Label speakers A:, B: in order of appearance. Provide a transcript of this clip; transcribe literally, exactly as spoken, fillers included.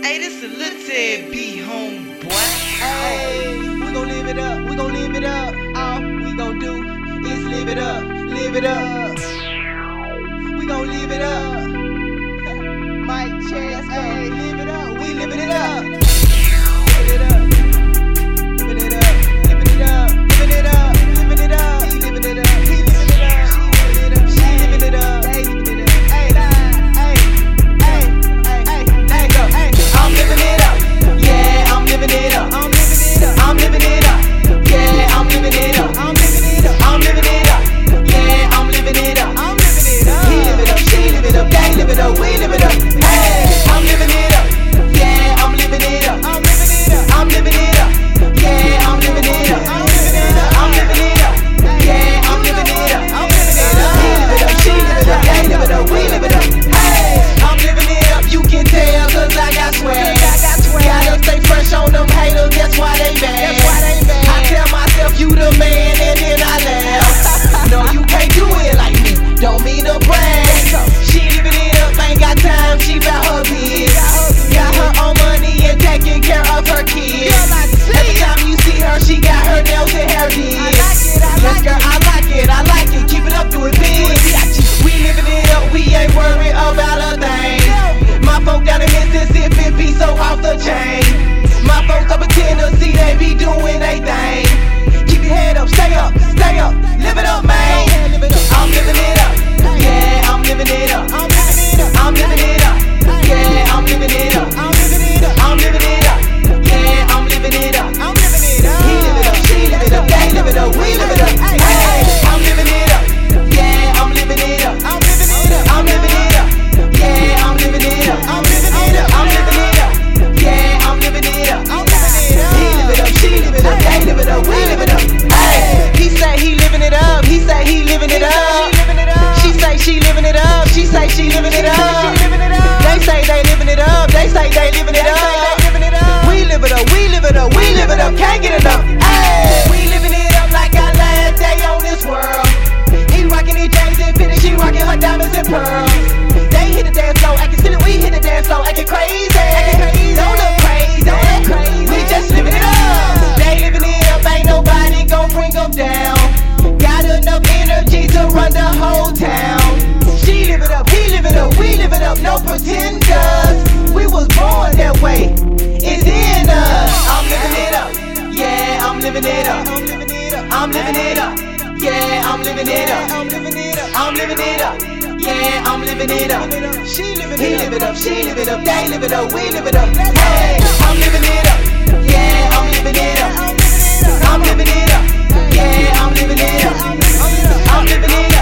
A: Hey, this a little Ted B, homeboy.
B: Hey, we gon' live it up, we gon' live it up. All we gon' do is live it up, live it up. We gon' live it up. Mic check, hey, live it up, we living it up. Living it up, living it up, living it up, living it up, living it up. He living it up, he living it up, she living it up, she living it up, hey, hey, hey, hey, hey, hey, go, hey. I'm living it up, yeah, I'm living it up, I'm living it up, I'm living it up, yeah, I'm living it up, I'm living it up, I'm living it up, yeah, I'm living it up, I'm living it up. He live it up, she live it up, they live it up, we live it up. Hey, I'm living it up, yeah, I'm living it up, I'm living it up, I'm living it up, yeah, I'm living it up, I'm living it up, I'm living it up, yeah, I'm living it up, I'm living it up. He live it up, she live it up, they live it up, we live it up. Hey, I'm living it up, you can tell 'cause I got swag. Gotta stay fresh on them haters, that's why they mad. I tell myself you the man and then I laugh. No, you can't do it like me, don't mean to brag. She living it up, ain't got time, she bout her kids. Got her own money and taking care of her kids. Every time you see her, she got her nails and hair did. Yes girl, I like it, I like it, keep it up, do it big. We living it up, we ain't worried about a thing. My folk down in Mississippi be so off the chain. My folks up in Tennessee, they be doing they thing. Keep your head up, stay up, stay up, live it up, man. I'm living it up, yeah, I'm living it up, I'm living it up, I'm living it up, yeah, I'm living it up, I'm living it up, I'm living it up, yeah, I'm living it up, I'm living it up. He live it up, she live it up, they live it up, we live it up. Hey, I'm living it up, yeah, I'm living it up, I'm living it up, I'm living it up, yeah, I'm living it up, I'm living it up, I'm living it up, yeah, I'm living it up, I'm living it up. He live it up, she live it up, they live it up, we live it up. Hey, he say he living it up, he say he living it up. She say she living it up, she say she living it up. They say they living it up, they say they living it up. We live it up, we live it up, we live it up, can't get enough. Hey, we living it up like our last day on this world. He rockin' his J's and fitted, she rockin' her diamonds and pearls. They hit the dance floor, actin' silly, we hit the dance floor, actin' crazy. Don't look crazy, don't look crazy. We just living it up. They living it up, ain't nobody gon' bring them down. Got enough energy to run the whole town. She live it up, he live it up, we live it up, no pretenders. We was born that way, it's in us. I'm living it up, yeah, I'm living it up, I'm living it up, I'm living it up, yeah, I'm living it up, I'm living it up, I'm living it up, yeah, I'm living it up. She living it up, he live it up, she live it up, they live it up, we live it up. Hey, I'm living it up, yeah, I'm living it up, I'm living it up, yeah, I'm living it up, I'm living it up.